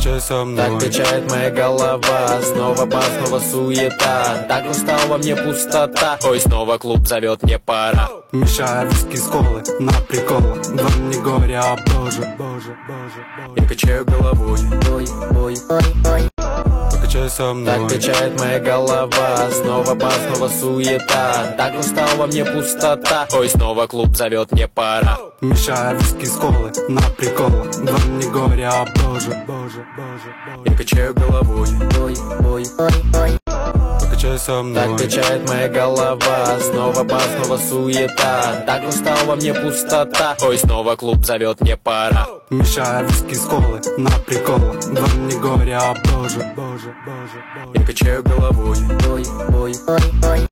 Покачай со мной. Так качает моя голова. Снова бар, снова суета. Так устал, во мне пустота. Ой, снова клуб зовет, мне пора. Мешаю виски с колы на прикол. Вам не горе, а боже, боже, боже, боже. Я качаю головой. Ой, ой, ой, ой. Покачай со мной. Так качает моя голова. Снова бар, снова суета. Так устал, во мне пустота. Ой, снова клуб зовет, мне пора. Мешаю виски с колы на прикол. Вам не горе, а боже, боже, боже, боже. Я качаю головой. Ой, ой, ой, ой. Покачай со мной. Так качает моя голова. Снова бар, снова суета. Так устал, во мне пустота. Ой, снова клуб зовет, мне пора. Мешаю виски с колы на прикол. Вам не горе, а боже, боже, боже, боже. Я качаю головой. Ой, ой, ой, ой.